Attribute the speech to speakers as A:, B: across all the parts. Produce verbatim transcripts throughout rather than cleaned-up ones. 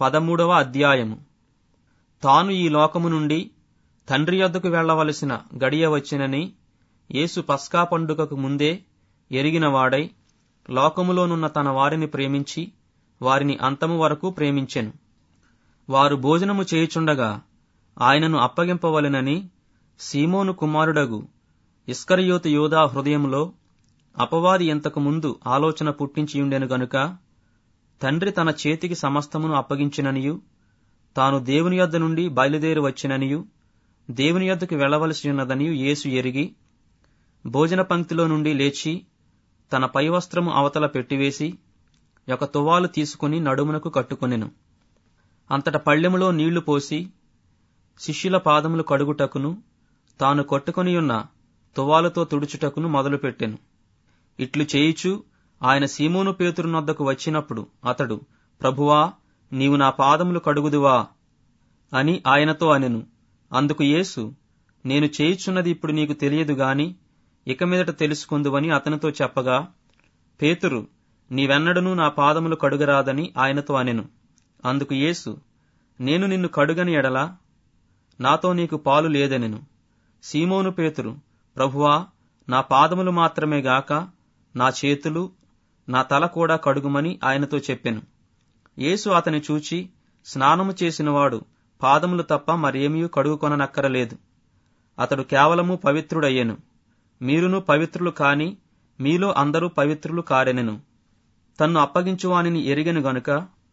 A: పదమూడవ అధ్యాయము. తాను ఈ లోకము నుండి తండ్రి యొద్దకు వెళ్లవలసిన గడియ వచ్చినని యేసు పస్కా పండుగకు ముందే ఎరిగినవాడై లోకములోనున్న తన వారిని ప్రేమించి వారిని అంతము వరకు ప్రేమించెను. వారు భోజనము చేయుచుండగా ఆయనను అప్పగింపవలెనని సీమోను కుమారుడగు ఇస్కరియోతు యోదా హృదయములో అపవాది ఇంతకు ముందు ఆలోచన పుట్టించియుండెను గనుక తండ్రి తన చేతికి సమస్తమును అప్పగించిననియు తాను దేవుని యొద్ద నుండి బయలుదేరి వచ్చిననియు దేవుని యొద్దకు వెళ్లవలసి ఉన్నదనియు యేసు ఎరిగి భోజన పంక్తిలో నుండి లేచి తన పైవస్త్రము అవతల పెట్టివేసి ఒక తువ్వాలు తీసుకుని నడుమునకు కట్టుకొనెను. అంతట పళ్ళెములో నీళ్లు పోసి శిష్యుల పాదములు కడుగుటకును తాను కొట్టుకొనియున్న తువ్వాలుతో తుడుచుటకును మొదలుపెట్టెను. ఇట్లు చేయుచు ఆయన సీమోను పేతురునొద్దకు వచ్చినప్పుడు అతడు, ప్రభువా, నీవు నా పాదములు కడుగుదువా అని ఆయనతో అనెను. అందుకు యేసు, నేను చేయుచున్నది ఇప్పుడు నీకు తెలియదు గాని ఇక మీదట తెలుసుకుందువని అతనితో చెప్పగా, పేతురు, నీవెన్నడనూ నా పాదములు కడుగరాదని ఆయనతో అనెను. అందుకు యేసు, నేను నిన్ను కడుగని ఎడల నాతో నీకు పాలు లేదనెను. సీమోను పేతురు, ప్రభువా, నా పాదములు మాత్రమే గాక నా చేతులు నా తల కూడా కడుగుమని ఆయనతో చెప్పెను. యేసు అతని చూచి, స్నానము చేసినవాడు పాదములు తప్ప మరేమీ కడుగుకొననక్కరలేదు. అతడు కేవలము పవిత్రుడయ్యెను. మీరును పవిత్రులు కాని మీలో అందరూ పవిత్రులు కారెనెను. తన్ను అప్పగించువానిని ఎరిగెను గనుక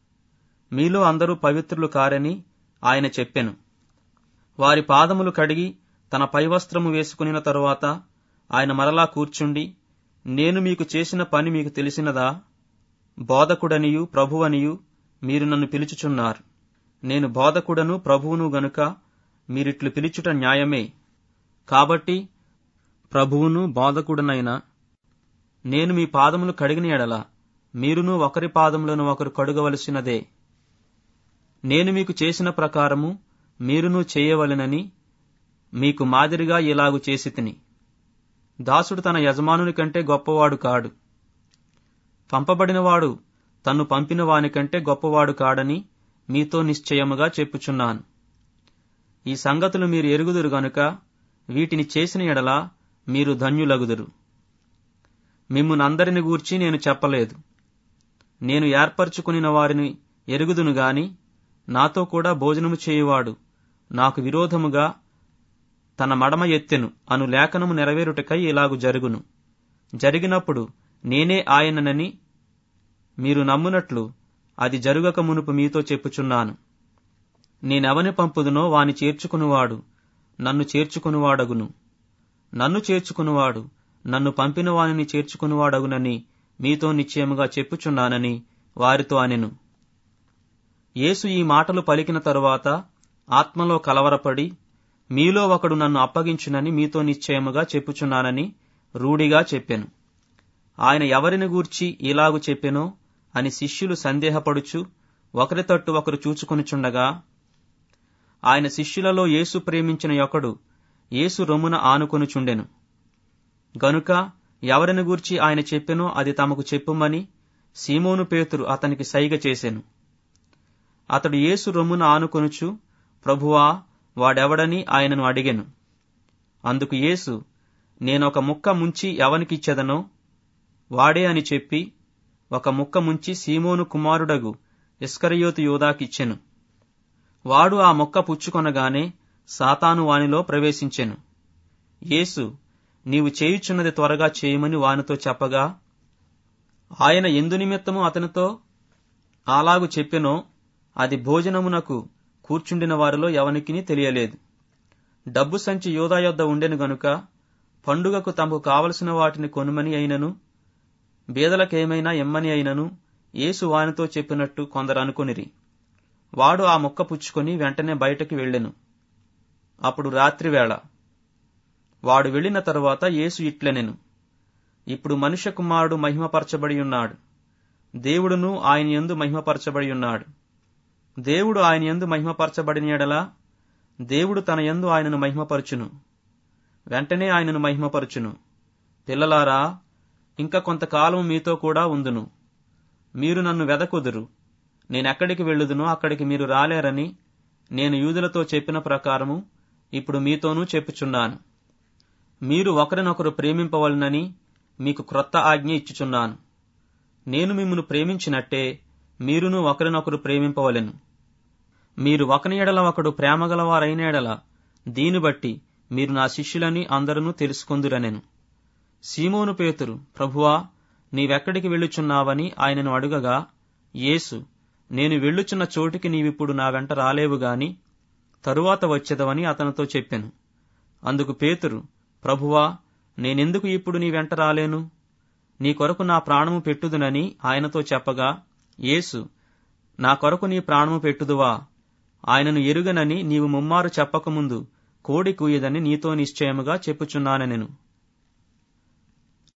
A: మీలో అందరూ పవిత్రులు కారని ఆయన చెప్పెను. వారి పాదములు కడిగి తన పైవస్త్రము వేసుకునిన తరువాత ఆయన మరలా కూర్చుండి, నేను మీకు చేసిన పని మీకు తెలిసినదా? బోధకుడనియు ప్రభువనియు మీరు నన్ను పిలుచుచున్నారు. నేను బోధకుడను ప్రభువును గనుక మీరిట్లు పిలుచుట న్యాయమే. కాబట్టి ప్రభువును బోధకుడనైన నేను మీ పాదములు కడిగిన ఎడల మీరును ఒకరి పాదములను ఒకరు కడుగవలసినదే. నేను మీకు చేసిన ప్రకారము మీరును చేయవలెనని మీకు మాదిరిగా ఇలాగు చేసి తిని. దాసుడు తన యజమానుని కంటే గొప్పవాడు కాడు, పంపబడినవాడు తన్ను పంపిన వాని కంటే గొప్పవాడు కాడని మీతో నిశ్చయముగా చెప్పుచున్నాను. ఈ సంగతులు మీరు ఎరుగుదురు గనుక వీటిని చేసిన ఎడల మీరు ధన్యులగుదురు. మిమ్మునందరిని గూర్చి నేను చెప్పలేదు. నేను ఏర్పరచుకునిన వారిని ఎరుగుదును గాని నాతో కూడా భోజనము చేయువాడు నాకు విరోధముగా తన మడమ ఎత్తెను అను లేఖనము నెరవేరుటకై ఇలాగు జరుగును. జరిగినప్పుడు నేనే ఆయననని మీరు నమ్మునట్లు అది జరుగక మునుపు మీతో చెప్పుచున్నాను. నేనెవని పంపుదునో వాని చేర్చుకునివాడు నన్ను చేర్చుకునివాడగును. నన్ను చేర్చుకునివాడు నన్ను పంపిన వానిని చేర్చుకునివాడగునని మీతో నిశ్చయముగా చెప్పుచున్నానని వారితో అనెను. యేసు ఈ మాటలు పలికిన తరువాత ఆత్మలో కలవరపడి, మీలో ఒకడు నన్ను అప్పగించునని మీతో నిశ్చయముగా చెప్పుచున్నానని రూఢిగా చెప్పెను. ఆయన ఎవరిని గూర్చి ఇలాగు చెప్పెనో అని శిష్యులు సందేహపడుచు ఒకరి తట్టు ఒకరు చూచుకొనుచుండగా, ఆయన శిష్యులలో యేసు ప్రేమించిన ఒకడు యేసు రొమ్మున ఆనుకొనుచుండెను. గనుక ఎవరిని గూర్చి ఆయన చెప్పెనో అది తమకు చెప్పుమని సీమోను పేతురు అతనికి సైగ చేసెను. అతడు యేసు రొమ్మున ఆనుకొనుచు, ప్రభువా, వాడెవడని ఆయనను అడిగెను. అందుకు యేసు, నేనొక ముక్క ముంచి ఎవనికిచ్చెదనో వాడే అని చెప్పి ఒక ముక్క ముంచి సీమోను కుమారుడగు ఇస్కరియోతు యోదాకిచ్చెను. వాడు ఆ ముక్క పుచ్చుకొనగానే సాతాను వానిలో ప్రవేశించెను. యేసు, నీవు చేయుచున్నది త్వరగా చేయమని వానితో చెప్పగా, ఆయన ఎందు నిమిత్తము అతనితో అలాగు చెప్పెనో అది భోజనమునకు కూర్చుండిన వారిలో ఎవనికిని తెలియలేదు. డబ్బు సంచి యోదా యొద్ద ఉండెను గనుక పండుగకు తమకు కావలసిన వాటిని కొనుమని అయినను బీదలకేమైనా ఇమ్మని అయినను యేసు వానితో చెప్పినట్టు కొందరు అనుకొనిరి. వాడు ఆ ముక్క పుచ్చుకొని వెంటనే బయటకు వెళ్ళెను. అప్పుడు రాత్రివేళ. వాడు వెళ్లిన తరువాత యేసు ఇట్లనెను, ఇప్పుడు మనుష్య కుమారుడు మహిమపరచబడి ఉన్నాడు, దేవుడును ఆయన యందు మహిమపరచబడి ఉన్నాడు. దేవుడు ఆయన యందు మహిమపరచబడిన యెడల దేవుడు తన యందు ఆయనను మహిమపరచును, వెంటనే ఆయనను మహిమపరచును. పిల్లలారా, ఇంకా కొంతకాలం మీతో కూడా ఉందును. మీరు నన్ను వెదకుదురు, నేనెక్కడికి వెళ్ళుదునో అక్కడికి మీరు రాలేరని నేను యూదులతో చెప్పిన ప్రకారము ఇప్పుడు మీతోనూ చెప్పుచున్నాను. మీరు ఒకరినొకరు ప్రేమింపవలనని మీకు క్రొత్త ఆజ్ఞ ఇచ్చుచున్నాను. నేను మిమ్మును ప్రేమించినట్టే మీరును ఒకరినొకరు ప్రేమింపవలెను. మీరు ఒకని ఎడల ఒకడు ప్రేమగలవారైన ఎడల దీని బట్టి మీరు నా శిష్యులని అందరూ తెలుసుకొందురనెను. సీమోను పేతురు, ప్రభువా, నీవెక్కడికి వెళ్ళుచున్నావని ఆయనను అడుగగా, యేసు, నేను వెళ్ళుచున్న చోటికి నీవిప్పుడు నా వెంట రాలేవు గాని తరువాత వచ్చెదవని అతనితో చెప్పెను. అందుకు పేతురు, ప్రభువా, నేనెందుకు ఇప్పుడు నీ వెంట రాలేను? నీ కొరకు నా ప్రాణము పెట్టుదునని ఆయనతో చెప్పగా, యేసు, నా కొరకు నీ ప్రాణము పెట్టుదువా? ఆయనను ఎరుగనని నీవు ముమ్మారు చెప్పకముందు కోడి కూయదని నీతో నిశ్చయముగా చెప్పుచున్నానెను.